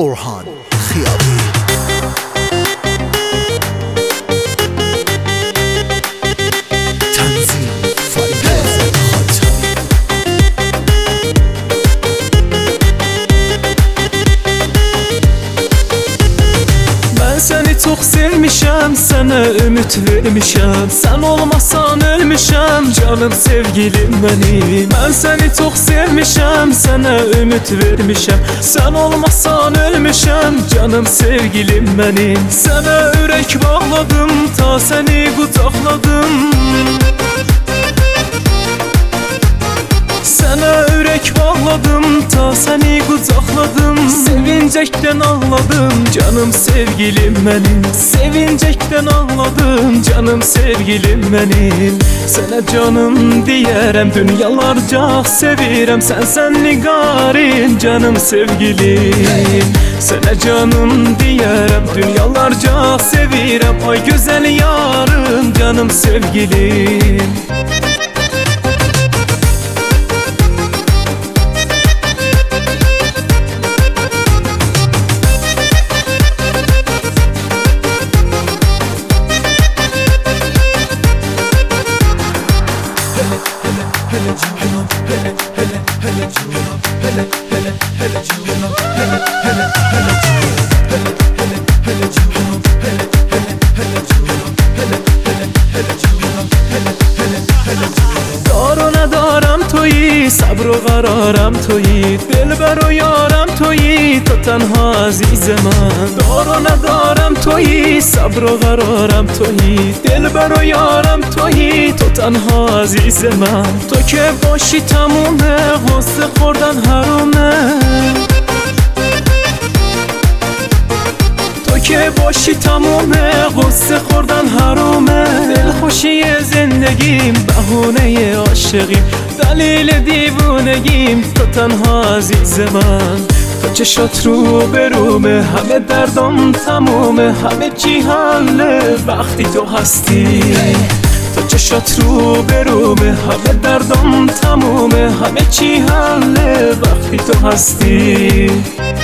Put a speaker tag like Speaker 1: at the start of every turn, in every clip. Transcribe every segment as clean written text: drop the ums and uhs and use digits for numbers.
Speaker 1: Orhan Khiyabi. Tanzim Faryaz Khatami.
Speaker 2: Ben seni çok sevmişəm, sana ümit vermişəm. Sen olmasan ölmüşəm, canım sevgilim benim. Ben seni çok sevmişəm, sana ümit vermişəm. Sen olmasan ölmüşəm, canım sevgilim benim. Sana ürək bağladım, ta seni qucaqladım. Sana ürək bağladım, ta seni qucaqladım. Sevincəkdən ağladım, canım sevgilim benim. Sevincəkdən ağladım, canım sevgilim benim. Sənə canım deyərəm, dünyalarca sevirəm. Sən nigarin, canım sevgilim. Sənə canım deyərəm, dünyalarca sevirəm. Ay gözəl yarım, canım sevgilim. دار ندارم تویی، صبر و قرارم تویی، دلبر و یارم تویی، تو تنها عزیز من. دار ندارم تویی، صبر و قرارم تویی، دلبر و یارم تویی، تو تنها عزیز من. تو که باشی تمومه، غصه خوردن حرومه. تو که باشی تمومه، غصه خوردن حرومه. دلخوشی زندگیم، بهونه عاشقیم، دلیل دیوونگیم، تو تنها عزیز من. تو چشات رو به رومه، همه دردم تمومه، همه چی حله وقتی تو هستی. تو چشات رو به رومه، همه دردم تمومه، همه چی حله وقتی تو هستی.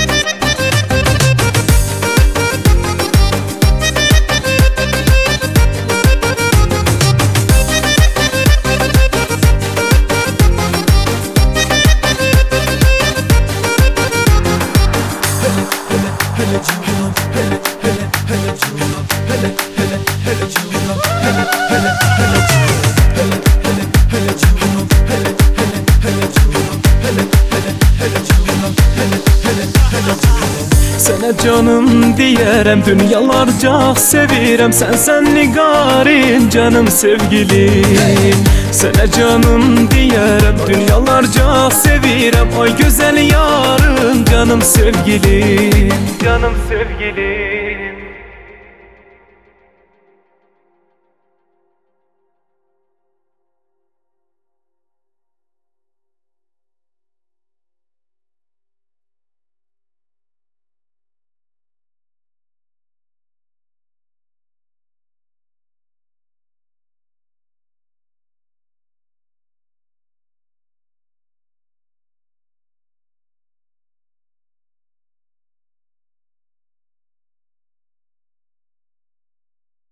Speaker 2: Sənə canım deyərəm, dünyalarca sevirəm. Sən nigarin, canım sevgilim. Sənə canım deyərəm, dünyalarca sevirəm. Ay gözəl yarım, canım sevgilim. Canım sevgilim.